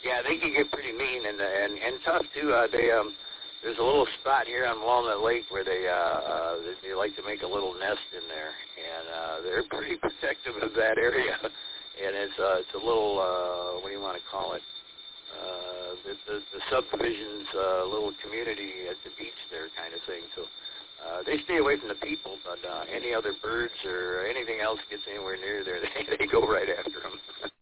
Yeah, they can get pretty mean and tough too. There's a little spot here on Walnut Lake where they like to make a little nest in there, and they're pretty protective of that area. And it's a little what do you want to call it? The subdivision's little community at the beach there, kind of thing. So they stay away from the people, but any other birds or anything else gets anywhere near there, they go right after them.